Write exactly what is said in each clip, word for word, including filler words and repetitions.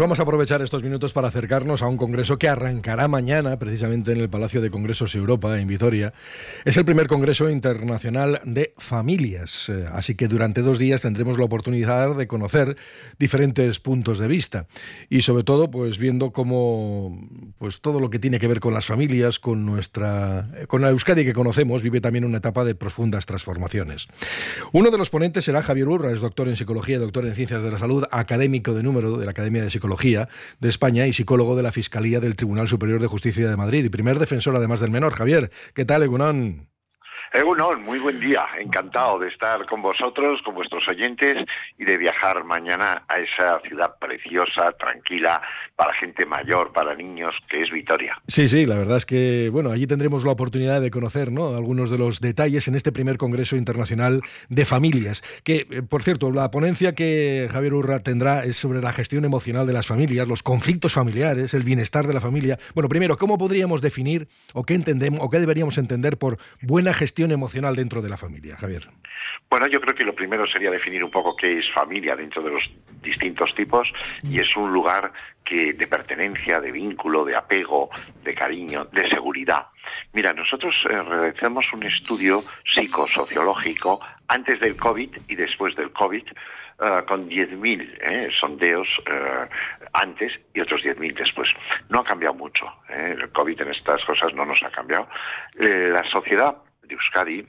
vamos a aprovechar estos minutos para acercarnos a un congreso que arrancará mañana, precisamente en el Palacio de Congresos Europa, en Vitoria. Es el primer Congreso Internacional de Familias, eh, así que durante dos días tendremos la oportunidad de conocer diferentes puntos de vista y sobre todo pues viendo cómo pues todo lo que tiene que ver con las familias, con nuestra, con la Euskadi que conocemos, vive también una etapa de profundas transformaciones. Uno de los ponentes será Javier Urra, es doctor en Psicología y doctor en Ciencias de la Salud, académico de número de la Academia de Psicología de España y psicólogo de la Fiscalía del Tribunal Superior de Justicia de Madrid y primer defensor además del menor. Javier, ¿qué tal, Egunon? Egunon, muy buen día. Encantado de estar con vosotros, con vuestros oyentes y de viajar mañana a esa ciudad preciosa, tranquila, para gente mayor, para niños, que es Vitoria. Sí, sí, la verdad es que, bueno, allí tendremos la oportunidad de conocer, ¿no?, algunos de los detalles en este primer Congreso Internacional de Familias. Que, eh, por cierto, la ponencia que Javier Urra tendrá es sobre la gestión emocional de las familias, los conflictos familiares, el bienestar de la familia. Bueno, primero, ¿cómo podríamos definir o qué entendemos o qué deberíamos entender por buena gestión emocional dentro de la familia, Javier? Bueno, yo creo que lo primero sería definir un poco qué es familia dentro de los distintos tipos, y es un lugar que de pertenencia, de vínculo, de apego, de cariño, de seguridad. Mira, nosotros eh, realizamos un estudio psicosociológico antes del COVID y después del COVID, Uh, con diez mil eh, sondeos uh, antes y otros diez mil después. No ha cambiado mucho. Eh. El COVID en estas cosas no nos ha cambiado. Eh, la sociedad de Euskadi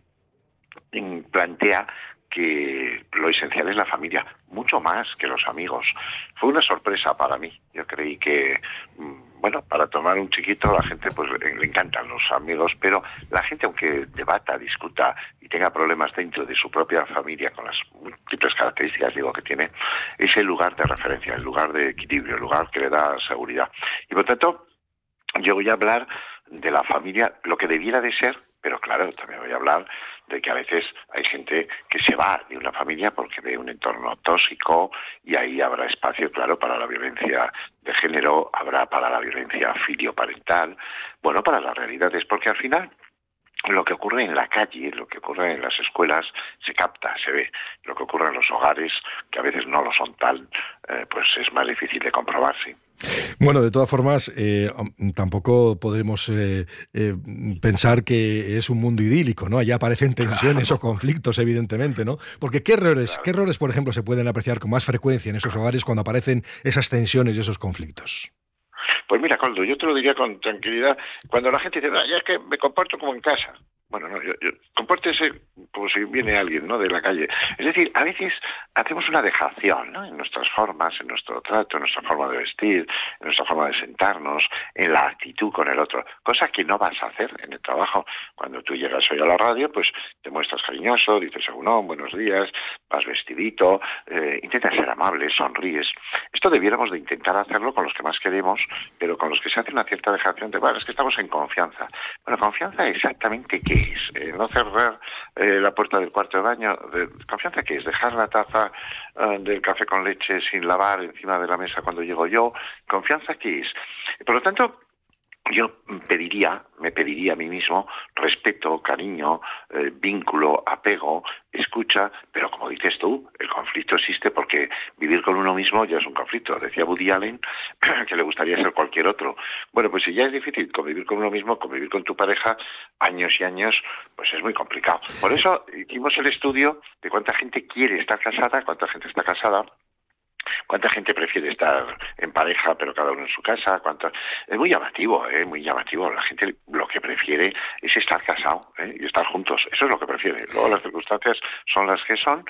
plantea que lo esencial es la familia, mucho más que los amigos. Fue una sorpresa para mí. Yo creí que, bueno, para tomar un chiquito la gente pues le encantan los amigos, pero la gente, aunque debata, discuta y tenga problemas dentro de su propia familia con las múltiples características, digo, que tiene, es el lugar de referencia, el lugar de equilibrio, el lugar que le da seguridad. Y por tanto, yo voy a hablar de la familia, lo que debiera de ser, pero claro, también voy a hablar de que a veces hay gente que se va de una familia porque ve un entorno tóxico y ahí habrá espacio, claro, para la violencia de género, habrá para la violencia filioparental, bueno, para las realidades, porque al final lo que ocurre en la calle, lo que ocurre en las escuelas, se capta, se ve. Lo que ocurre en los hogares, que a veces no lo son tal, eh, pues es más difícil de comprobarse. Bueno, de todas formas, eh, tampoco podemos eh, eh, pensar que es un mundo idílico, ¿no? Allá aparecen tensiones claro. o conflictos, evidentemente, ¿no? Porque ¿qué errores, claro. qué errores, por ejemplo, se pueden apreciar con más frecuencia en esos hogares cuando aparecen esas tensiones y esos conflictos? Pues mira, Coldo, yo te lo diría con tranquilidad. Cuando la gente dice, ah, ya es que me comporto como en casa. Bueno, no, yo, yo, compórtese como si viene alguien, ¿no?, de la calle. Es decir, a veces hacemos una dejación, ¿no?, en nuestras formas, en nuestro trato, en nuestra forma de vestir, en nuestra forma de sentarnos, en la actitud con el otro. Cosa que no vas a hacer en el trabajo. Cuando tú llegas hoy a la radio, pues te muestras cariñoso, dices según buenos días, vas vestidito, eh, intentas ser amable, sonríes. Esto debiéramos de intentar hacerlo con los que más queremos, pero con los que se hace una cierta dejación de, bueno, es que estamos en confianza. Bueno, confianza exactamente qué es. Eh, no cerrar eh, la puerta del cuarto de baño. De, ¿Confianza qué es? Dejar la taza uh, del café con leche sin lavar encima de la mesa cuando llego yo. ¿Confianza qué es? Por lo tanto, yo pediría, me pediría a mí mismo respeto, cariño, eh, vínculo, apego, escucha, pero como dices tú, el conflicto existe porque vivir con uno mismo ya es un conflicto. Decía Woody Allen que le gustaría ser cualquier otro. Bueno, pues si ya es difícil convivir con uno mismo, convivir con tu pareja, años y años, pues es muy complicado. Por eso hicimos el estudio de cuánta gente quiere estar casada, cuánta gente está casada, cuánta gente prefiere estar en pareja pero cada uno en su casa. Cuánta... Es muy llamativo, ¿eh? muy llamativo. La gente lo que prefiere es estar casado, ¿eh? y estar juntos. Eso es lo que prefiere. Luego las circunstancias son las que son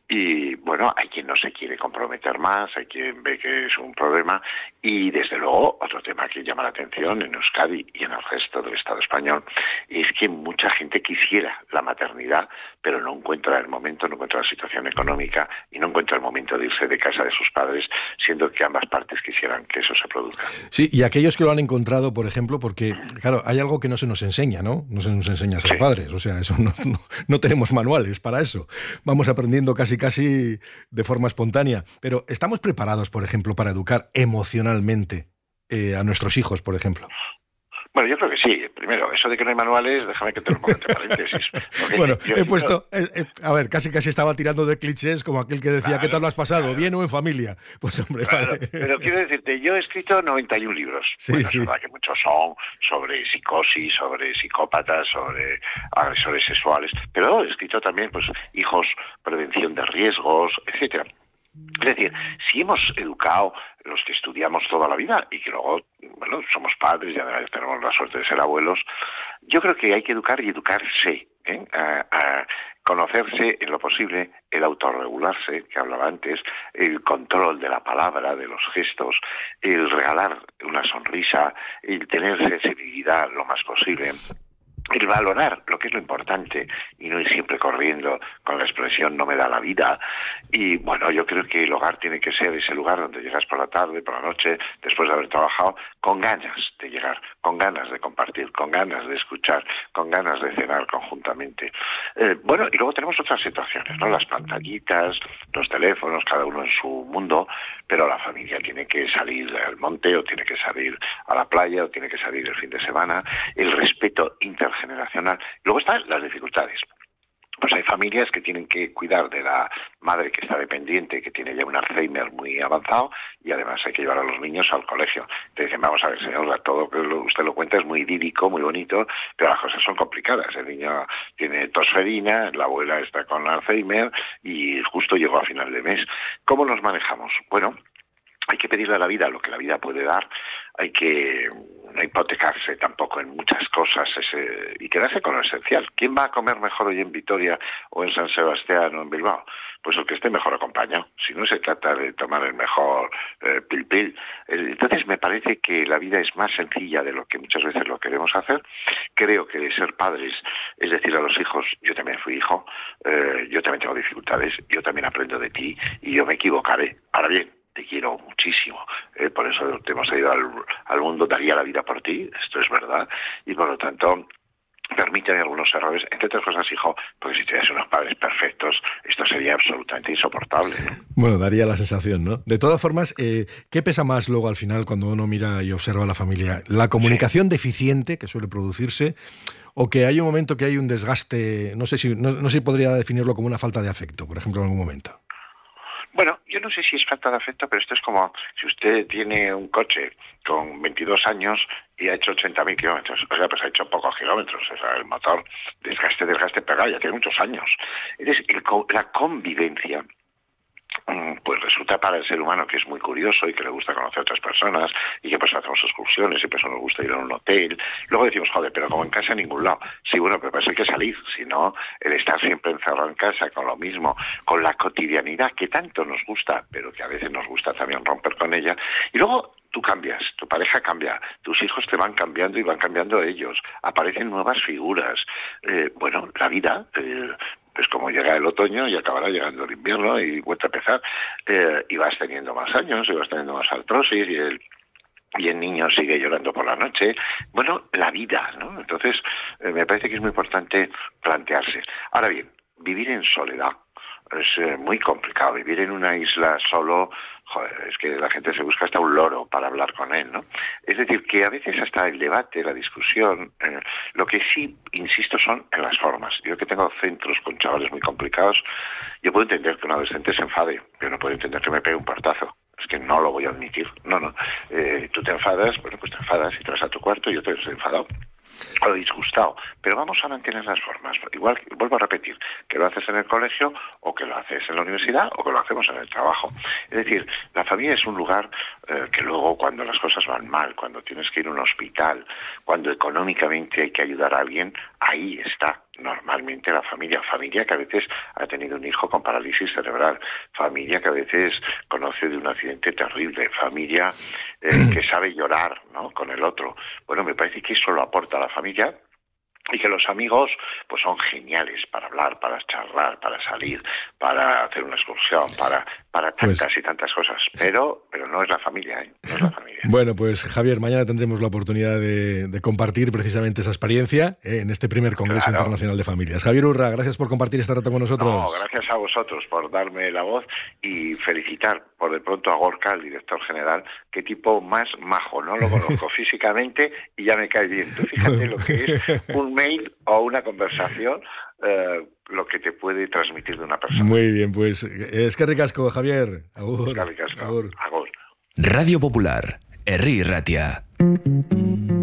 y bueno, hay quien no se quiere comprometer más, hay quien ve que es un problema y desde luego otro tema que llama la atención en Euskadi y en el resto del Estado español es que mucha gente quisiera la maternidad pero no encuentra el momento, no encuentra la situación económica y no encuentra el momento de irse de casa de sus padres, siendo que ambas partes quisieran que eso se produzca. Sí, y aquellos que lo han encontrado, por ejemplo, porque, claro, hay algo que no se nos enseña, ¿no? No se nos enseña a ser sí. padres, o sea, eso no, no, no tenemos manuales para eso. Vamos aprendiendo casi, casi de forma espontánea. Pero, ¿estamos preparados, por ejemplo, para educar emocionalmente eh, a nuestros hijos, por ejemplo? Bueno, yo creo que sí. Primero, eso de que no hay manuales, déjame que te lo ponga entre paréntesis. Bueno, yo, he puesto, yo, eh, eh, a ver, casi casi estaba tirando de clichés como aquel que decía, claro, ¿qué tal lo has pasado? claro, ¿Bien o en familia? Pues hombre, claro, vale. pero quiero decirte, yo he escrito noventa y un libros. Sí, Bueno, sí. es verdad que muchos son sobre psicosis, sobre psicópatas, sobre agresores sexuales, pero he escrito también, pues, hijos, prevención de riesgos, etcétera. Es decir, si hemos educado los que estudiamos toda la vida y que luego, bueno, somos padres y además tenemos la suerte de ser abuelos, yo creo que hay que educar y educarse, ¿eh? a, a conocerse en lo posible, el autorregularse, que hablaba antes, el control de la palabra, de los gestos, el regalar una sonrisa, el tener sensibilidad lo más posible, el valorar lo que es lo importante y no ir siempre corriendo con la expresión no me da la vida. Y bueno, yo creo que el hogar tiene que ser ese lugar donde llegas por la tarde, por la noche, después de haber trabajado, con ganas de llegar, con ganas de compartir, con ganas de escuchar, con ganas de cenar conjuntamente. Eh, bueno, y luego tenemos otras situaciones, ¿no? Las pantallitas, los teléfonos, cada uno en su mundo, pero la familia tiene que salir al monte o tiene que salir a la playa o tiene que salir el fin de semana. El respeto intergeneracional. Luego están las dificultades. Pues hay familias que tienen que cuidar de la madre que está dependiente, que tiene ya un Alzheimer muy avanzado, y además hay que llevar a los niños al colegio. Te dicen, vamos a ver, señor, todo que usted lo cuenta es muy idílico, muy bonito, pero las cosas son complicadas. El niño tiene tosferina, la abuela está con Alzheimer y justo llegó a final de mes. ¿Cómo nos manejamos? Bueno, hay que pedirle a la vida lo que la vida puede dar, hay que no hipotecarse tampoco en muchas cosas ese, y quedarse con lo esencial. ¿Quién va a comer mejor hoy en Vitoria o en San Sebastián o en Bilbao? Pues el que esté mejor acompañado. Si no se trata de tomar el mejor eh, pil pil. Entonces me parece que la vida es más sencilla de lo que muchas veces lo queremos hacer. Creo que ser padres, es decir, a los hijos, yo también fui hijo, eh, yo también tengo dificultades, yo también aprendo de ti y yo me equivocaré. Ahora bien, te quiero muchísimo, eh, por eso te hemos ido al, al mundo, daría la vida por ti, esto es verdad, y por lo tanto permíteme algunos errores, entre otras cosas, hijo, porque si tuvieras unos padres perfectos, esto sería absolutamente insoportable, ¿no? Bueno, daría la sensación, ¿no? De todas formas, eh, ¿qué pesa más luego al final cuando uno mira y observa a la familia? ¿La comunicación sí. deficiente que suele producirse o que hay un momento que hay un desgaste, no sé si no, no sé si podría definirlo como una falta de afecto, por ejemplo, en algún momento? Bueno, yo no sé si es falta de afecto, pero esto es como si usted tiene un coche con veintidós años y ha hecho ochenta mil kilómetros. O sea, pues ha hecho pocos kilómetros. O sea, el motor, desgaste, desgaste, pegado, ya tiene muchos años. Entonces, el, la convivencia, pues resulta para el ser humano que es muy curioso y que le gusta conocer a otras personas y que pues hacemos excursiones y pues nos gusta ir a un hotel. Luego decimos, joder, pero como en casa en ningún lado. Sí, bueno, pero pues hay que salir, si no, el estar siempre encerrado en casa con lo mismo, con la cotidianidad que tanto nos gusta, pero que a veces nos gusta también romper con ella. Y luego tú cambias, tu pareja cambia, tus hijos te van cambiando y van cambiando ellos, aparecen nuevas figuras. Eh, bueno, la vida... Eh, pues como llega el otoño y acabará llegando el invierno y vuelta a empezar, eh, y vas teniendo más años, y vas teniendo más artrosis, y el, y el niño sigue llorando por la noche. Bueno, la vida, ¿no? Entonces, eh, me parece que es muy importante plantearse. Ahora bien, vivir en soledad es eh, muy complicado. Vivir en una isla solo, joder, es que la gente se busca hasta un loro para hablar con él, ¿no? Es decir, que a veces hasta el debate, la discusión, eh, lo que sí, insisto, son en las formas. Yo que tengo centros con chavales muy complicados, yo puedo entender que un adolescente se enfade, pero no puedo entender que me pegue un portazo. Es que no lo voy a admitir. No, no. Eh, tú te enfadas, bueno, pues te enfadas y te vas a tu cuarto y yo te he enfadado o disgustado, pero vamos a mantener las formas. Igual, vuelvo a repetir, que lo haces en el colegio o que lo haces en la universidad o que lo hacemos en el trabajo. Es decir, la familia es un lugar eh, que luego cuando las cosas van mal, cuando tienes que ir a un hospital, cuando económicamente hay que ayudar a alguien, ahí está normalmente la familia. Familia que a veces ha tenido un hijo con parálisis cerebral, familia que a veces conoce de un accidente terrible, familia eh, que sabe llorar, ¿no?, con el otro. Bueno, me parece que eso lo aporta a la familia y que los amigos pues son geniales para hablar, para charlar, para salir, para hacer una excursión, para para tantas pues, y tantas cosas, pero pero no es la familia, ¿eh? No es la familia. Bueno, pues Javier, mañana tendremos la oportunidad de, de compartir precisamente esa experiencia eh, en este primer Congreso claro. Internacional de Familias. Javier Urra, gracias por compartir este rato con nosotros. No, gracias a vosotros por darme la voz y felicitar por de pronto a Gorka, el director general, qué tipo más majo, no lo conozco físicamente y ya me cae bien. Tú fíjate lo que es un mail o una conversación, eh, lo que te puede transmitir de una persona. Muy bien, pues es que ricasco, Javier. Agur. Es que ricasco. Agur. Agur. Radio Popular, Herri Ratia.